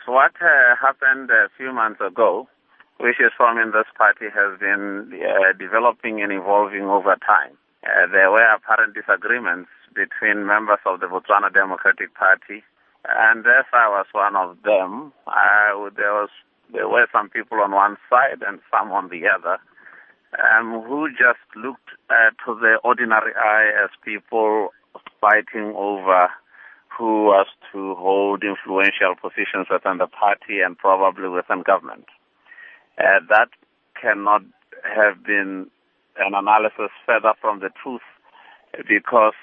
What happened a few months ago, which is forming this party, has been developing and evolving over time. There were apparent disagreements between members of the Botswana Democratic Party, and as I was one of them, there were some people on one side and some on the other, who just looked to the ordinary eye as people fighting over who was to hold influential positions within the party and probably within government. That cannot have been an analysis further from the truth, because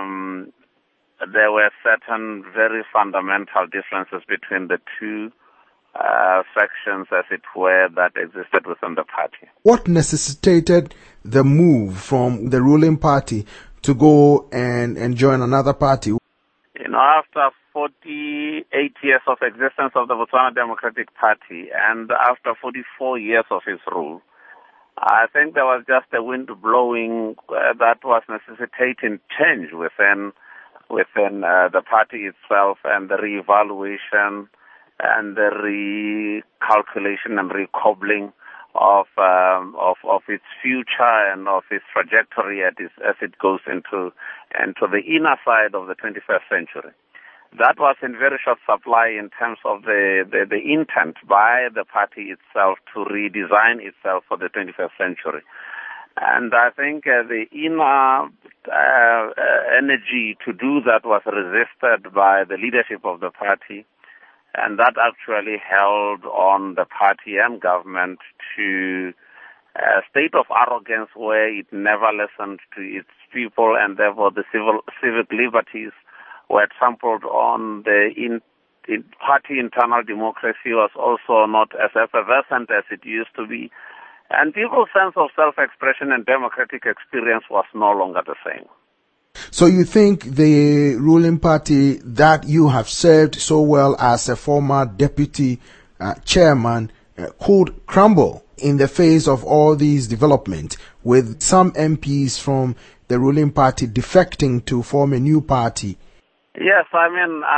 there were certain very fundamental differences between the two factions, as it were, that existed within the party. What necessitated the move from the ruling party to go and join another party? After 48 years of existence of the Botswana Democratic Party and after 44 years of its rule, I think there was just a wind blowing that was necessitating change within the party itself, and the reevaluation and the recalculation and recobbling of its future and of its trajectory as it goes into the inner side of the 21st century. That was in very short supply in terms of the intent by the party itself to redesign itself for the 21st century. And I think the inner energy to do that was resisted by the leadership of the party, and that actually held on the party and government to a state of arrogance where it never listened to its people, and therefore the civic liberties were trampled on. The party internal democracy was also not as effervescent as it used to be, and people's sense of self-expression and democratic experience was no longer the same. So you think the ruling party that you have served so well as a former deputy chairman could crumble in the face of all these developments, with some MPs from the ruling party defecting to form a new party? Yes, I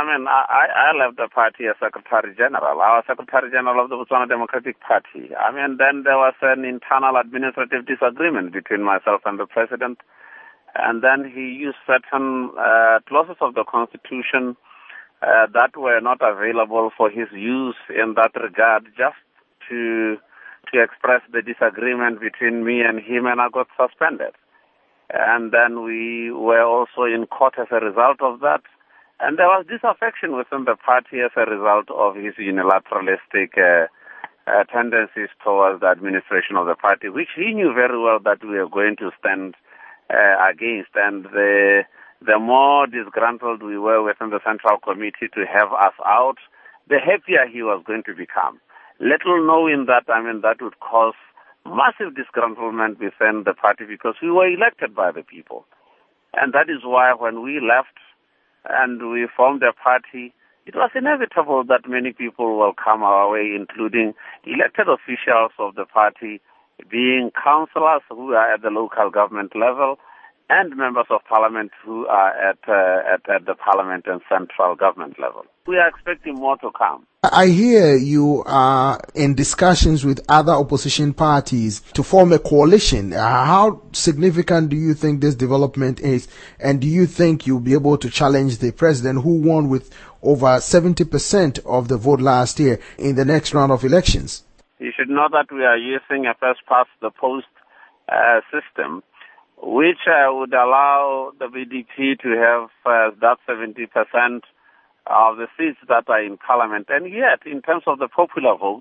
left the party as Secretary General. I was Secretary General of the Botswana Democratic Party. Then there was an internal administrative disagreement between myself and the President, and then he used certain clauses of the Constitution that were not available for his use in that regard, just to express the disagreement between me and him, and I got suspended. And then we were also in court as a result of that. And there was disaffection within the party as a result of his unilateralistic tendencies towards the administration of the party, which he knew very well that we were going to stand against. And the more disgruntled we were within the Central Committee to have us out, the happier he was going to become. Little knowing that, that would cause massive disgruntlement within the party, because we were elected by the people. And that is why when we left and we formed a party, it was inevitable that many people will come our way, including elected officials of the party, being councillors who are at the local government level, and members of parliament who are at the parliament and central government level. We are expecting more to come. I hear you are in discussions with other opposition parties to form a coalition. How significant do you think this development is? And do you think you'll be able to challenge the president, who won with over 70% of the vote last year, in the next round of elections? You should know that we are using a first-past-the-post system, which would allow the BDP to have that 70% of the seats that are in parliament. And yet, in terms of the popular vote,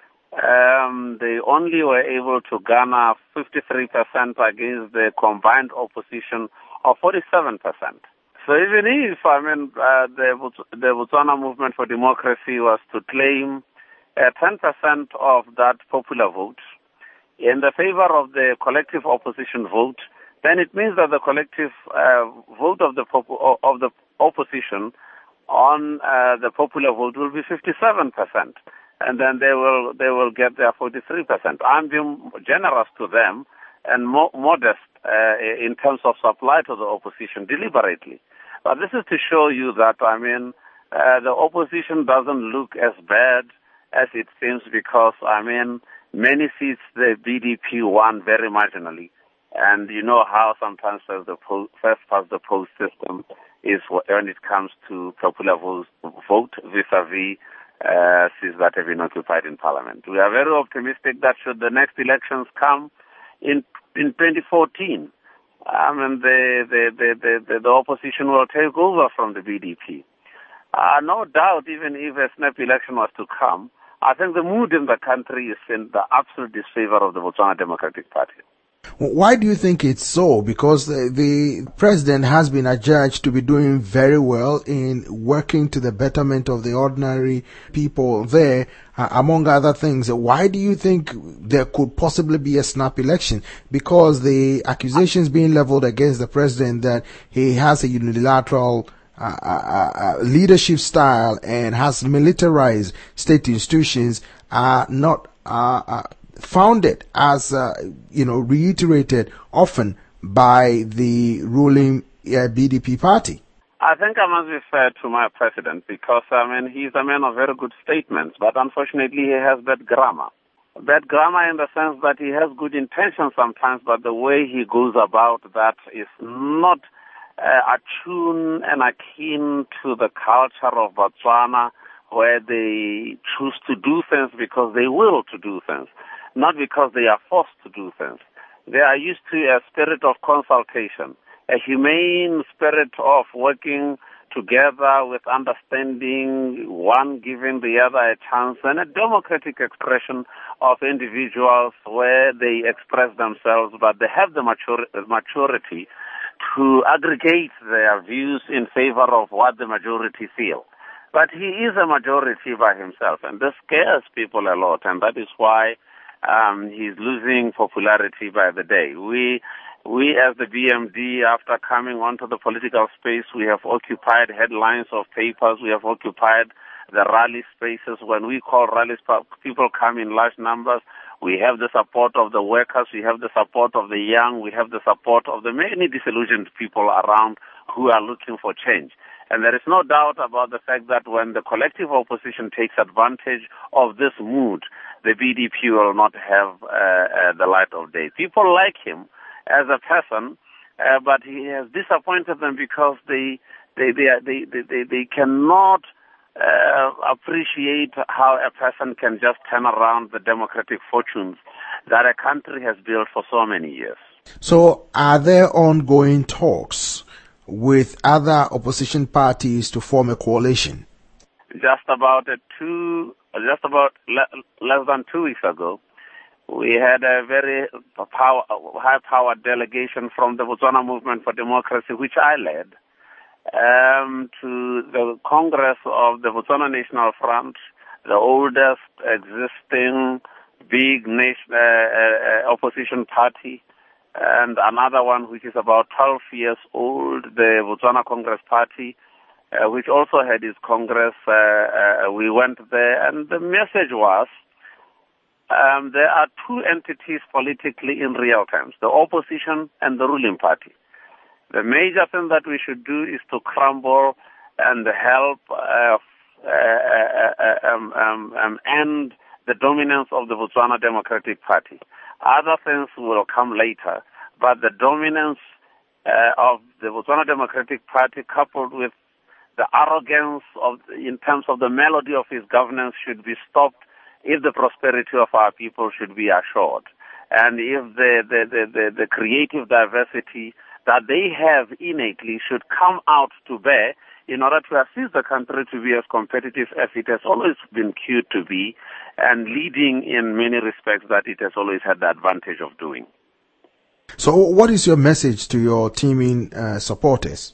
they only were able to garner 53% against the combined opposition of 47%. So even if, the Botswana Movement for Democracy was to claim 10% of that popular vote in the favor of the collective opposition vote, then it means that the collective vote of the opposition on the popular vote will be 57%, and then they will get their 43%. I'm being generous to them and modest in terms of supply to the opposition deliberately. But this is to show you that the opposition doesn't look as bad as it seems because, many seats the BDP won very marginally. And you know how sometimes the first past the post system is when it comes to popular vote vis-a-vis seats that have been occupied in Parliament. We are very optimistic that should the next elections come in 2014, the opposition will take over from the BDP. No doubt, even if a snap election was to come, I think the mood in the country is in the absolute disfavor of the Botswana Democratic Party. Why do you think it's so? Because the president has been adjudged to be doing very well in working to the betterment of the ordinary people there, among other things. Why do you think there could possibly be a snap election? Because the accusations being leveled against the president that he has a unilateral leadership style and has militarized state institutions are not founded as reiterated often by the ruling BDP party. I think I must be fair to my president because he's a man of very good statements, but unfortunately he has bad grammar. Bad grammar in the sense that he has good intentions sometimes, but the way he goes about that is not attuned and akin to the culture of Botswana, where they choose to do things because they will to do things, not because they are forced to do things. They are used to a spirit of consultation, a humane spirit of working together with understanding, one giving the other a chance, and a democratic expression of individuals where they express themselves, but they have the maturity to aggregate their views in favor of what the majority feel. But he is a majority by himself, and this scares people a lot, and that is why he's losing popularity by the day. We as the BMD, after coming onto the political space, we have occupied headlines of papers, we have occupied the rally spaces. When we call rallies, people come in large numbers. We have the support of the workers, we have the support of the young, we have the support of the many disillusioned people around who are looking for change. And there is no doubt about the fact that when the collective opposition takes advantage of this mood, the BDP will not have the light of day. People like him as a person, but he has disappointed them because they cannot appreciate how a person can just turn around the democratic fortunes that a country has built for so many years. So are there ongoing talks with other opposition parties to form a coalition? Less than 2 weeks ago, we had a very high-powered delegation from the Botswana Movement for Democracy, which I led, to the Congress of the Botswana National Front, the oldest existing big opposition party, and another one which is about 12 years old, the Botswana Congress Party, which also had its Congress. We went there, and the message was there are two entities politically in real terms, the opposition and the ruling party. The major thing that we should do is to crumble and help end the dominance of the Botswana Democratic Party. Other things will come later, but the dominance of the Botswana Democratic Party coupled with the arrogance in terms of the melody of his governance should be stopped if the prosperity of our people should be assured. And if the creative diversity that they have innately should come out to bear in order to assist the country to be as competitive as it has always been cued to be and leading in many respects that it has always had the advantage of doing. So what is your message to your teaming supporters?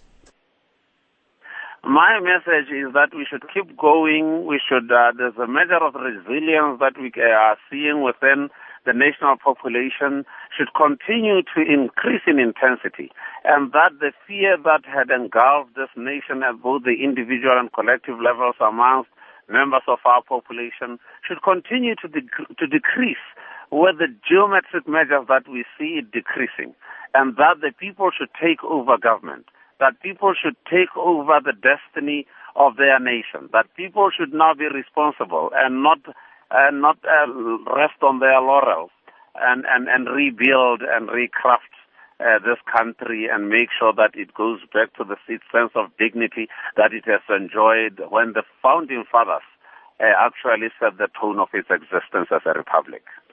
My message is that we should keep going. We should. There's a measure of resilience that we are seeing within the national population should continue to increase in intensity, and that the fear that had engulfed this nation at both the individual and collective levels amongst members of our population should continue to decrease with the geometric measures that we see it decreasing, and that the people should take over government. that people should take over the destiny of their nation, that people should now be responsible and not rest on their laurels and rebuild and recraft this country and make sure that it goes back to the sense of dignity that it has enjoyed when the founding fathers actually set the tone of its existence as a republic.